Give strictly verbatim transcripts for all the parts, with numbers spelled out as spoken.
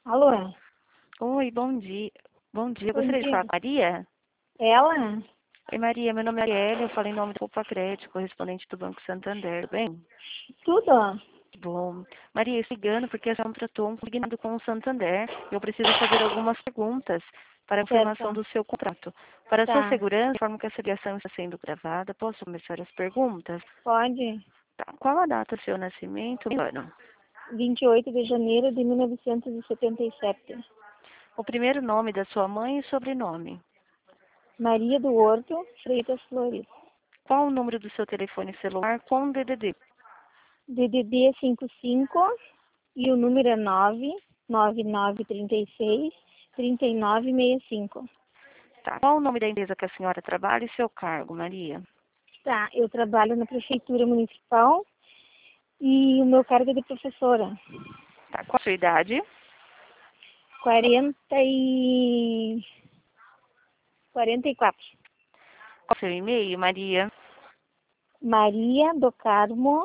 Alô? Oi, bom dia. Bom dia. Bom Gostaria de falar dia. com a Maria? Ela? Oi, Maria. Meu nome é Arielle. Eu falo em nome do Opa Crédito, correspondente do Banco Santander. Tudo bem? Tudo? Bom. Maria, estou ligando porque a senhora tratou um consignado com o Santander. Eu preciso fazer algumas perguntas para a informação Certo. do seu contrato. Para a sua Tá. segurança, informo que essa ligação está sendo gravada. Posso começar as perguntas? Pode? Tá. Qual a data do seu nascimento e ano? vinte e oito de janeiro de mil novecentos e setenta e sete. O primeiro nome da sua mãe e sobrenome. Maria do Horto, Freitas Flores. Qual o número do seu telefone celular com D D D? D D D cinquenta e cinco e o número é nove nove nove três seis três nove seis cinco. Tá. Qual o nome da empresa que a senhora trabalha e seu cargo, Maria? Tá, eu trabalho na Prefeitura Municipal e o meu cargo é de professora. Tá. Qual a sua idade? quarenta e... quarenta e quatro. Qual o seu e-mail, Maria? Maria do Carmo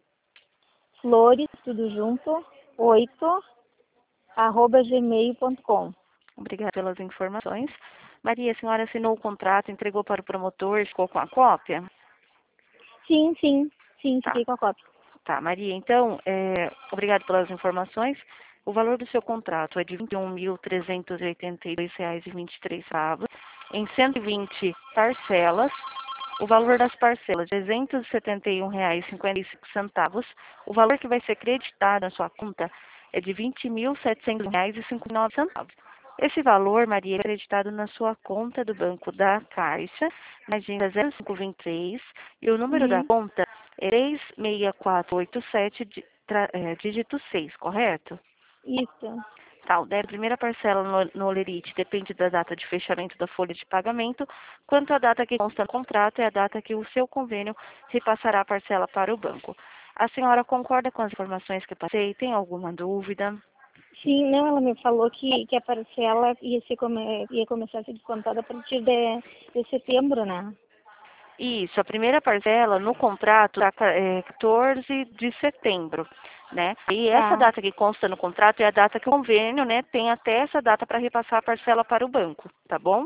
Flores, tudo junto, oito, arroba gmail ponto com. Obrigada pelas informações. Maria, a senhora assinou o contrato, entregou para o promotor, ficou com a cópia? Sim, sim, sim, Tá. fiquei com a cópia. Tá, Maria, então, é, obrigado pelas informações. O valor do seu contrato é de vinte e um mil trezentos e oitenta e dois reais e vinte e três centavos, em cento e vinte parcelas. O valor das parcelas, trezentos e setenta e um reais e cinquenta e cinco centavos. O valor que vai ser creditado na sua conta é de vinte mil setecentos reais e cinquenta e nove centavos. Esse valor, Maria, é acreditado na sua conta do Banco da Caixa, na agenda zero cinco dois três, e o número da Uhum. conta é três seis quatro oito sete, di- tra- é, dígito seis, correto? Isso. Tá, o da primeira parcela no, no Olerite depende da data de fechamento da folha de pagamento, quanto a data que consta no contrato é a data que o seu convênio repassará a parcela para o banco. A senhora concorda com as informações que passei? Tem alguma dúvida? Sim, não, ela me falou que, que a parcela ia, ser come, ia começar a ser descontada a partir de, de setembro, né? Isso, a primeira parcela no contrato é quatorze de setembro, né? E essa Tá, data que consta no contrato é a data que o convênio, né, tem até essa data para repassar a parcela para o banco, tá bom?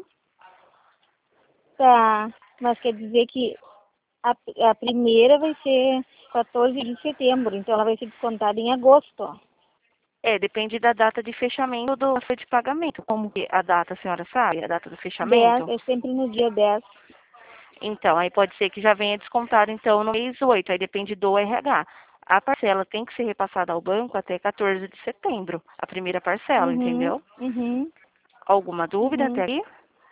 tá. Mas quer dizer que a, a primeira vai ser quatorze de setembro, então ela vai ser descontada em agosto. É, depende da data de fechamento do folha de pagamento. Como que a data, a senhora sabe? A data do dez, fechamento? é sempre no dia dez. Então, aí pode ser que já venha descontado, então, no mês oito. Aí depende do R H. A parcela tem que ser repassada ao banco até quatorze de setembro. A primeira parcela, Uhum, entendeu? uhum, Alguma dúvida uhum. até aí?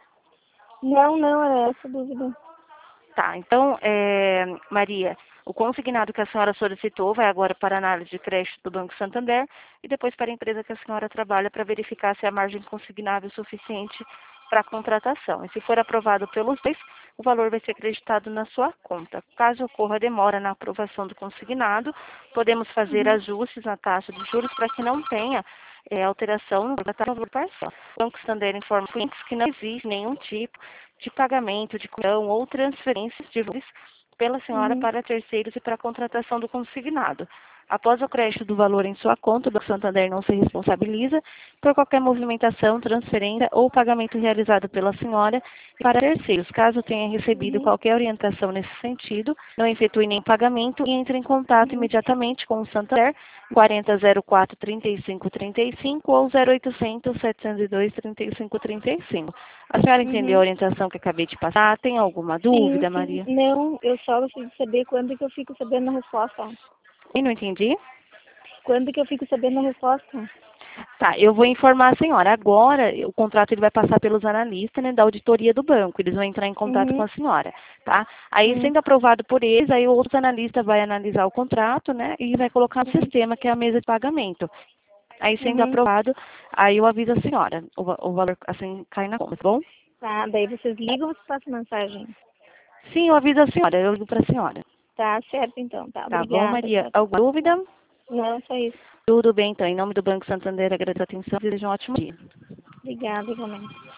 Não, não, era essa a dúvida. Tá, então, é, Maria, o consignado que a senhora solicitou vai agora para a análise de crédito do Banco Santander e depois para a empresa que a senhora trabalha para verificar se a margem consignável é suficiente para a contratação. E se for aprovado pelos dois, o valor vai ser acreditado na sua conta. Caso ocorra demora na aprovação do consignado, podemos fazer Uhum. ajustes na taxa de juros para que não tenha é, alteração no valor da parcela. O Banco Santander informa os clientes que não existe nenhum tipo de pagamento de comissão ou transferências de valores pela senhora Uhum. para terceiros e para a contratação do consignado. Após o crédito do valor em sua conta, o Banco Santander não se responsabiliza por qualquer movimentação, transferência ou pagamento realizado pela senhora para terceiros. Caso tenha recebido Uhum. qualquer orientação nesse sentido, não efetue nenhum pagamento e entre em contato Uhum. imediatamente com o Santander quarenta zero quatro trinta e cinco trinta e cinco ou zero oitocentos setecentos e dois trinta e cinco trinta e cinco. A senhora entendeu a Uhum. orientação que acabei de passar? Tem alguma Sim, dúvida, sim. Maria? Não, eu só gostaria de saber quando que eu fico sabendo a resposta. Eu não entendi. Quando que eu fico sabendo a resposta? Tá, eu vou informar a senhora. Agora, o contrato ele vai passar pelos analistas, né, da auditoria do banco. Eles vão entrar em contato com Uhum. a senhora, tá? Aí, Uhum. sendo aprovado por eles, aí o outro analista vai analisar o contrato, né, e vai colocar no Uhum. sistema, que é a mesa de pagamento. Aí, sendo Uhum. aprovado, aí eu aviso a senhora. O, va- o valor, assim, cai na conta, tá bom? Tá, daí vocês ligam ou vocês passam mensagem? Sim, eu aviso a senhora. Eu ligo para a senhora. Tá, certo então. Tá, Tá bom, obrigada. Maria? Tchau, Alguma tchau. dúvida? Não, só isso. Tudo bem, então. Em nome do Banco Santander, agradeço a atenção e desejo um ótimo dia. Obrigada, igualmente.